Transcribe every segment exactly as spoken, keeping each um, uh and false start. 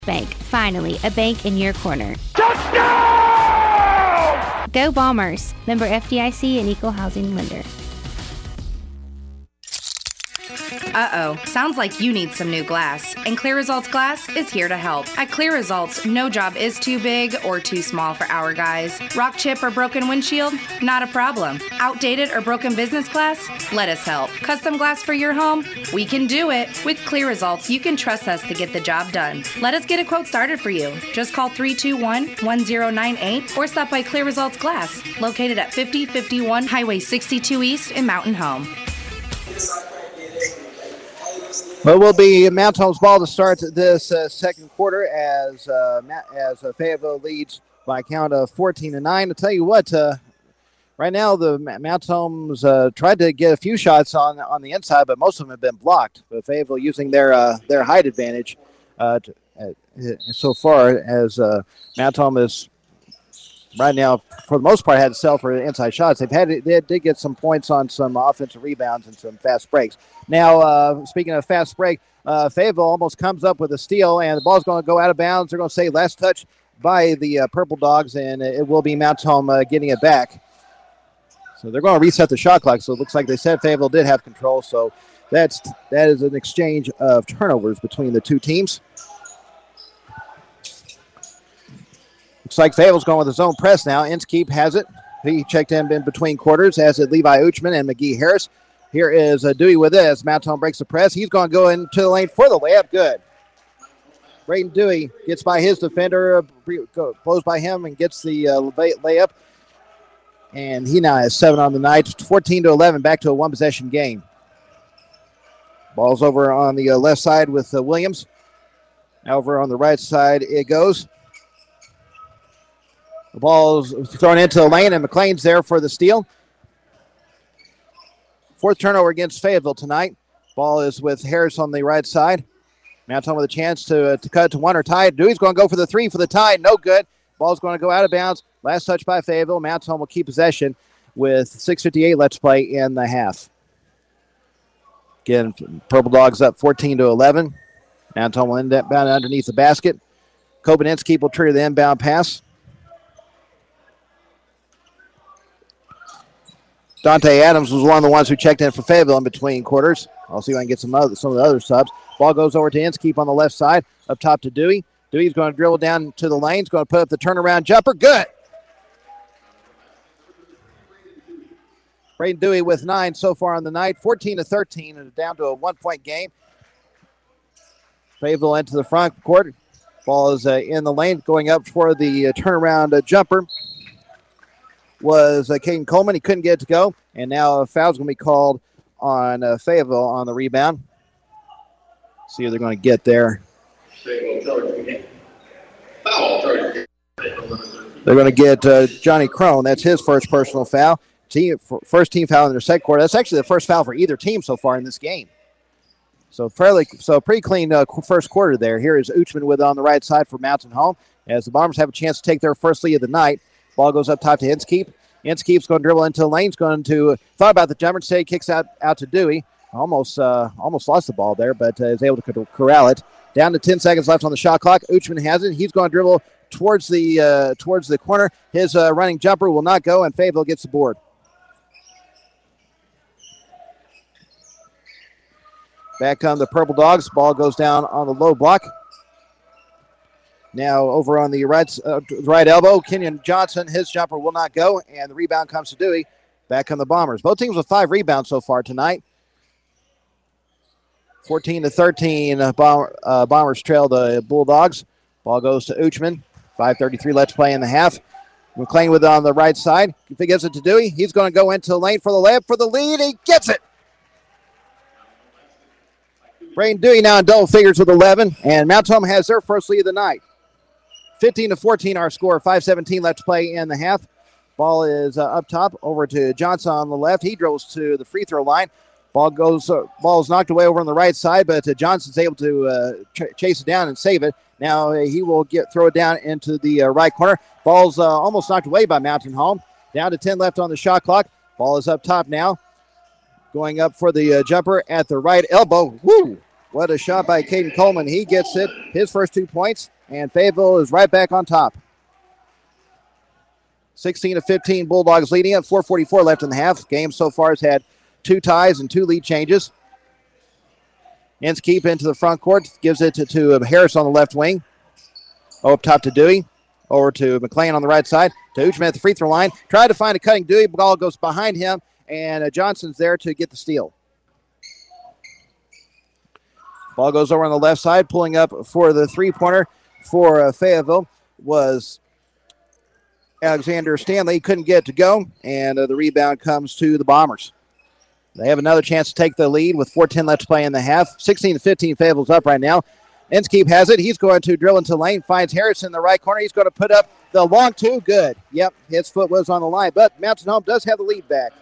Bank, finally, a bank in your corner. Touchdown! Go Bombers! Member F D I C and Equal Housing Lender. Uh-oh, sounds like you need some new glass, and Clear Results Glass is here to help. At Clear Results, no job is too big or too small for our guys. Rock chip or broken windshield? Not a problem. Outdated or broken business glass? Let us help. Custom glass for your home? We can do it. With Clear Results, you can trust us to get the job done. Let us get a quote started for you. Just call three two one, one zero nine eight or stop by Clear Results Glass, located at fifty fifty-one Highway sixty-two East in Mountain Home. Well, it will be Mount Home's ball to start this uh, second quarter as uh, as uh, Fayetteville leads by a count of fourteen to nine. To tell you what, uh, right now the Mount Home's uh, tried to get a few shots on on the inside, but most of them have been blocked. But Fayetteville using their uh, their height advantage uh, to, uh, so far as uh, Mount Home is right now, for the most part, had to sell for inside shots. They've had they did get some points on some offensive rebounds and some fast breaks. Now, uh, speaking of fast break, uh, Fayetteville almost comes up with a steal, and the ball's going to go out of bounds. They're going to say last touch by the uh, Purple Dogs, and it will be Mount Home uh, getting it back. So they're going to reset the shot clock. So it looks like they said Fayetteville did have control. So that's that is an exchange of turnovers between the two teams. Looks like Fayetteville's going with his own press now. Inskeep has it. He checked in, in between quarters, as did Levi Uchman and McGee Harris. Here is uh, Dewey with this. Mount Home breaks the press. He's going to go into the lane for the layup. Good. Braden Dewey gets by his defender, uh, blows by him, and gets the uh, layup. And he now has seven on the night. fourteen to eleven, back to a one-possession game. Ball's over on the uh, left side with uh, Williams. Over on the right side it goes. The ball's thrown into the lane, and McLean's there for the steal. Fourth turnover against Fayetteville tonight. Ball is with Harris on the right side. Mount Home with a chance to, uh, to cut to one or tie. Dewey's going to go for the three for the tie. No good. Ball's going to go out of bounds. Last touch by Fayetteville. Mount Home will keep possession with six fifty-eight left to play in the half. Again, Purple Dogs up fourteen to eleven. Mount Home will end up bound underneath the basket. Coben Inskeep will trigger the inbound pass. Dante Adams was one of the ones who checked in for Fayetteville in between quarters. I'll see if I can get some other, some of the other subs. Ball goes over to Inskeep on the left side, up top to Dewey. Dewey's going to dribble down to the lane. He's going to put up the turnaround jumper. Good. Braden Dewey with nine so far on the night, fourteen to thirteen, and down to a one-point game. Fayetteville into the front court. Ball is uh, in the lane, going up for the uh, turnaround uh, jumper. Was uh, Caden Coleman. He couldn't get it to go. And now a foul's going to be called on uh, Fayetteville on the rebound. See who they're going to get there. They're going to get uh, Johnny Crone. That's his first personal foul. Team, first team foul in their second quarter. That's actually the first foul for either team so far in this game. So fairly, so pretty clean uh, first quarter there. Here is Uchman with it on the right side for Mountain Home as the Bombers have a chance to take their first lead of the night. Ball goes up top to Inskeep. Inskeep's going to dribble into the lane. He's going to thought about the jumper. Instead, kicks out, out to Dewey. Almost uh, almost lost the ball there, but uh, is able to corral it. Down to ten seconds left on the shot clock. Uchman has it. He's going to dribble towards the uh, towards the corner. His uh, running jumper will not go, and Fayetteville gets the board. Back come the Purple Dogs. Ball goes down on the low block. Now over on the right uh, right elbow, Kenyon Johnson, his jumper will not go, and the rebound comes to Dewey. Back come the Bombers. Both teams with five rebounds so far tonight. fourteen to thirteen, uh, Bomber, uh, Bombers trail the Bulldogs. Ball goes to Uchman. five thirty-three left to play in the half. McLean with it on the right side. If he gives it to Dewey, he's going to go into the lane for the layup for the lead. He gets it. Braden Dewey now in double figures with eleven, and Mount Home has their first lead of the night. fifteen to fourteen our score, five seventeen left to play in the half. Ball is uh, up top over to Johnson on the left. He drills to the free throw line. Ball goes, uh, ball is knocked away over on the right side, but uh, Johnson's able to uh, ch- chase it down and save it. Now uh, he will get throw it down into the uh, right corner. Ball's uh, almost knocked away by Mountain Home. Down to ten left on the shot clock. Ball is up top now. Going up for the uh, jumper at the right elbow. Woo! What a shot by Caden Coleman. He gets it, his first two points, and Fayetteville is right back on top. sixteen to fifteen, Bulldogs leading it. four forty-four left in the half. Game so far has had two ties and two lead changes. Inskeep into the front court, gives it to, to Harris on the left wing. Oh, up top to Dewey. Over to McLean on the right side. To Uchman at the free throw line. Tried to find a cutting Dewey. Ball goes behind him, and uh, Johnson's there to get the steal. Ball goes over on the left side. Pulling up for the three-pointer for uh, Fayetteville was Alexander Stanley. He couldn't get it to go, and uh, the rebound comes to the Bombers. They have another chance to take the lead with four ten left to play in the half. sixteen to fifteen, Fayetteville's up right now. Inskeep has it. He's going to drill into lane. Finds Harris in the right corner. He's going to put up the long two. Good. Yep, his foot was on the line, but Mountain Home does have the lead back.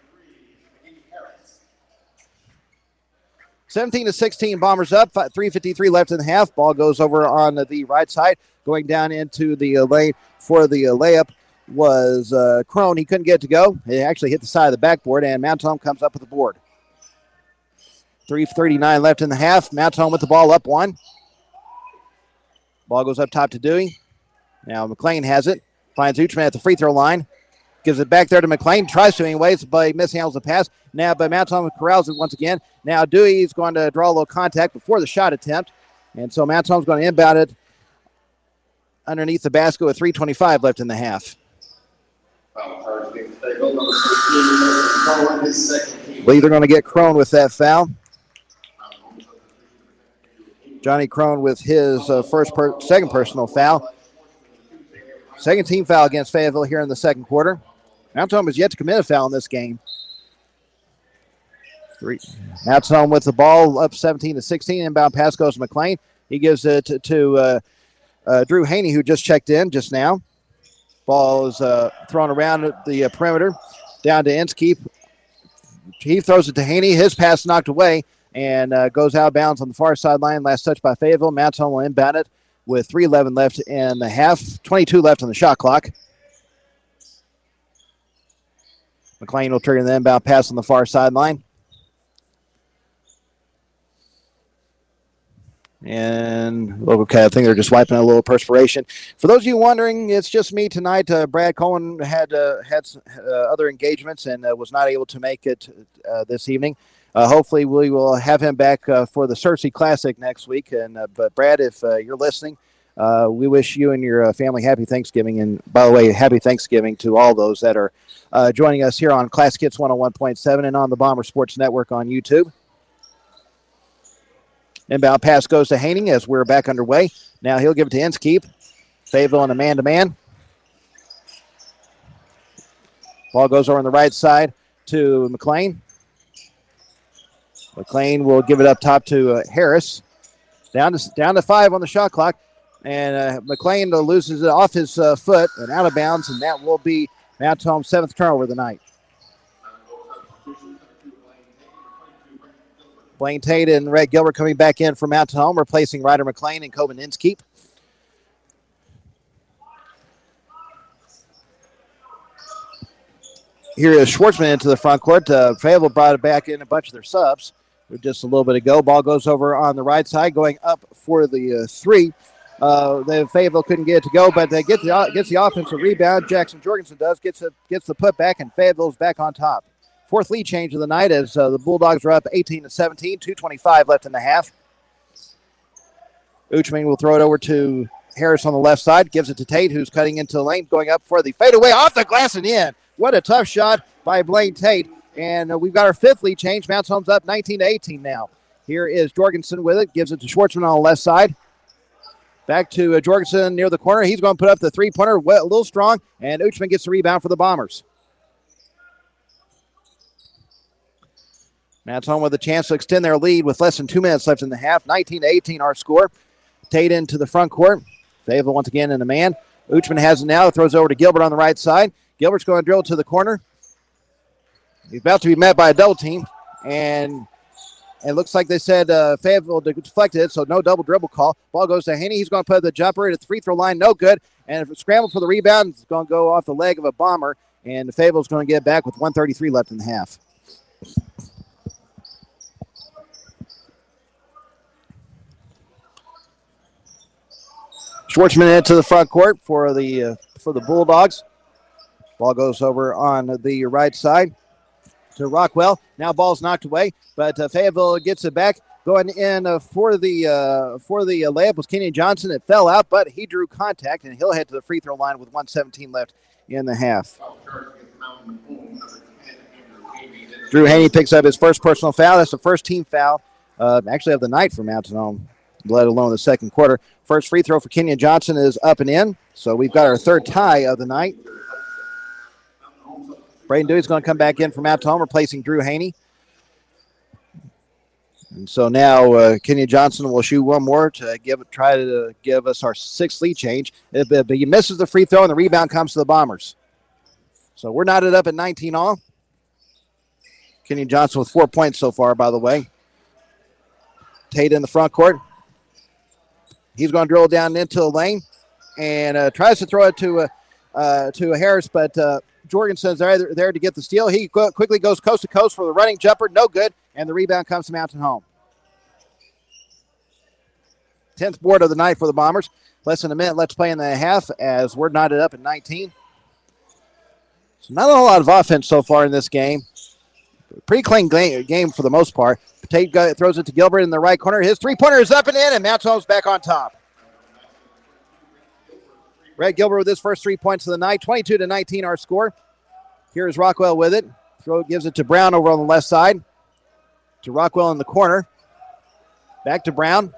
seventeen to sixteen, Bombers up. three fifty-three left in the half. Ball goes over on the right side. Going down into the lane for the layup was uh, Crone. He couldn't get it to go. He actually hit the side of the backboard, and Mountain Home comes up with the board. three thirty-nine left in the half. Mountain Home with the ball up one. Ball goes up top to Dewey. Now McLean has it. Finds Uchman at the free throw line. Gives it back there to McLean. Tries to anyways, but he mishandles the pass. Now, but Mountain Home corrals it once again. Now Dewey is going to draw a little contact before the shot attempt. And so Mountain Home's going to inbound it underneath the basket with three twenty-five left in the half. I believe they're going to get Crone with that foul. Johnny Crone with his uh, first per- second personal foul. Second team foul against Fayetteville here in the second quarter. Mountain Home has yet to commit a foul in this game. Three. Mountain Home with the ball up seventeen to sixteen. Inbound pass goes to McLean. He gives it to, to uh, uh, Drew Haney, who just checked in just now. Ball is uh, thrown around the uh, perimeter. Down to Inskeep. He throws it to Haney. His pass knocked away and uh, goes out of bounds on the far sideline. Last touch by Fayetteville. Mountain Home will inbound it with three eleven left in the half. twenty-two left on the shot clock. McLean will trigger the inbound pass on the far sideline. And, okay, I think they're just wiping a little perspiration. For those of you wondering, it's just me tonight. Uh, Brad Cohen had uh, had uh, other engagements and uh, was not able to make it uh, this evening. Uh, hopefully, we will have him back uh, for the Searcy Classic next week. And uh, But, Brad, if uh, you're listening, uh, we wish you and your uh, family happy Thanksgiving. And, by the way, happy Thanksgiving to all those that are uh, joining us here on Classic Hits one oh one point seven and on the Bomber Sports Network on YouTube. Inbound pass goes to Haney as we're back underway. Now he'll give it to Inskeep. Fayetteville on a man-to-man. Ball goes over on the right side to McLean. McLean will give it up top to uh, Harris. Down to down to five on the shot clock. And uh, McLean uh, loses it off his uh, foot and out of bounds, and that will be Mountain Home's seventh turnover of the night. Blaine Tate and Red Gilbert coming back in for Mountain Home, replacing Ryder McLean and Coben Inskeep. Here is Schwartzman into the front court. Uh, Fayetteville brought it back in a bunch of their subs just a little bit ago. Ball goes over on the right side, going up for the uh, three. Uh, the Fayetteville couldn't get it to go, but they get the gets the offensive rebound. Jackson Jorgensen does gets a, gets the putback, and Fayetteville's back on top. Fourth lead change of the night as uh, the Bulldogs are up eighteen to seventeen, two twenty-five left in the half. Uchman will throw it over to Harris on the left side, gives it to Tate, who's cutting into the lane, going up for the fadeaway off the glass and in. What a tough shot by Blaine Tate. And uh, we've got our fifth lead change. Mountain Home's up nineteen to eighteen now. Here is Jorgensen with it, gives it to Schwartzman on the left side. Back to uh, Jorgensen near the corner. He's going to put up the three-pointer, a little strong, and Uchman gets the rebound for the Bombers. Mountain Home with a chance to extend their lead with less than two minutes left in the half. nineteen to eighteen our score. Tate into the front court. Fayetteville once again in a man. Uchman has it now. Throws over to Gilbert on the right side. Gilbert's going to drill to the corner. He's about to be met by a double team. And it looks like they said uh, Fayetteville deflected it, so no double dribble call. Ball goes to Haney. He's going to put the jumper at the free throw line. No good. And if it's scrambled for the rebound, it's going to go off the leg of a Bomber. And Fayetteville's going to get back with one thirty-three left in the half. Schwartzman into the front court for the uh, for the Bulldogs. Ball goes over on the right side to Rockwell. Now ball's knocked away, but uh, Fayetteville gets it back. Going in uh, for the uh, for the uh, layup was Kenyon Johnson. It fell out, but he drew contact, and he'll head to the free throw line with one seventeen left in the half. Drew Haney picks up his first personal foul. That's the first team foul, uh, actually of the night for Mountain Home, let alone the second quarter. First free throw for Kenyon Johnson is up and in, so we've got our third tie of the night. Braden Dewey's going to come back in for Mountain Home, replacing Drew Haney. And so now uh, Kenyon Johnson will shoot one more to give try to give us our sixth lead change. If, if he misses the free throw and the rebound comes to the Bombers. So we're knotted up at nineteen all. Kenyon Johnson with four points so far, by the way. Tate in the front court. He's going to drill down into the lane and uh, tries to throw it to uh, uh, to Harris, but uh, Jorgensen's there, there to get the steal. He qu- quickly goes coast to coast for the running jumper. No good. And the rebound comes to Mountain Home. tenth board of the night for the Bombers. Less than a minute left to play in the half as we're knotted up at nineteen. So not a whole lot of offense so far in this game. Pretty clean game for the most part. Tate throws it to Gilbert in the right corner. His three-pointer is up and in, and Mountain Home's back on top. Brett Gilbert with his first three points of the night. twenty-two to nineteen our score. Here's Rockwell with it. Throw gives it to Brown over on the left side. To Rockwell in the corner. Back to Brown.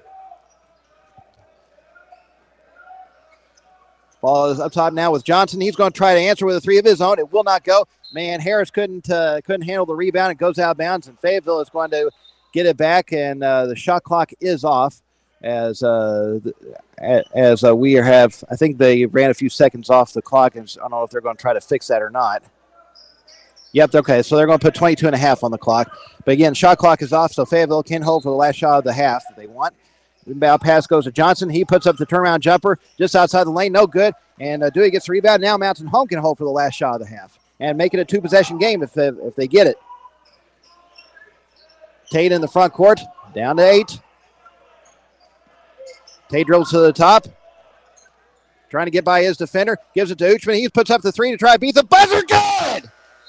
Ball is up top now with Johnson. He's going to try to answer with a three of his own. It will not go. Man, Harris couldn't uh, couldn't handle the rebound. It goes out of bounds, and Fayetteville is going to get it back, and uh, the shot clock is off as uh, as uh, we have. I think they ran a few seconds off the clock, and I don't know if they're going to try to fix that or not. Yep, okay, so they're going to put twenty-two and a half on the clock. But again, shot clock is off, so Fayetteville can hold for the last shot of the half that they want. Inbound pass goes to Johnson. He puts up the turnaround jumper just outside the lane. No good. And uh, Dewey gets the rebound. Now Mountain Home can hold for the last shot of the half and make it a two-possession game if they, if they get it. Tate in the front court. Down to eight. Tate dribbles to the top. Trying to get by his defender. Gives it to Uchman. He puts up the three to try to beat the buzzer. Good!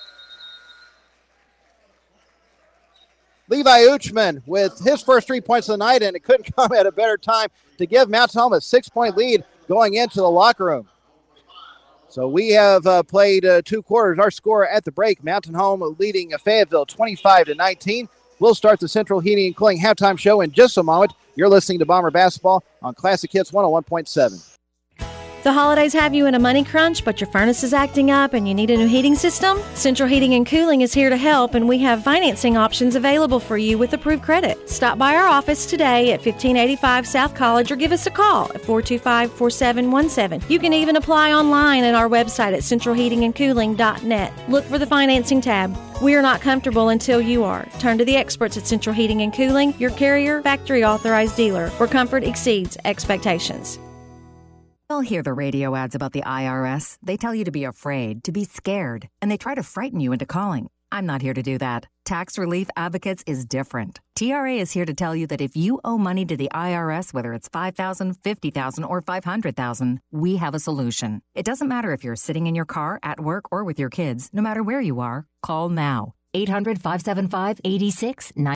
Levi Uchman with his first three points of the night, and it couldn't come at a better time to give Mountain Home a six-point lead going into the locker room. So we have uh, played uh, two quarters. Our score at the break, Mountain Home leading Fayetteville twenty-five to nineteen. We'll start the Central Heating and Cooling halftime show in just a moment. You're listening to Bomber Basketball on Classic Hits one oh one point seven. The holidays have you in a money crunch, but your furnace is acting up and you need a new heating system? Central Heating and Cooling is here to help, and we have financing options available for you with approved credit. Stop by our office today at fifteen eighty-five South College or give us a call at four two five, four seven one seven. You can even apply online at our website at central heating and cooling dot net. Look for the financing tab. We are not comfortable until you are. Turn to the experts at Central Heating and Cooling, your Carrier factory authorized dealer, where comfort exceeds expectations. You'll hear the radio ads about the I R S. They tell you to be afraid, to be scared, and they try to frighten you into calling. I'm not here to do that. Tax Relief Advocates is different. T R A is here to tell you that if you owe money to the I R S, whether it's five thousand dollars, fifty thousand dollars, or five hundred thousand dollars, we have a solution. It doesn't matter if you're sitting in your car, at work, or with your kids. No matter where you are, call now. eight hundred, five seven five, eight six nine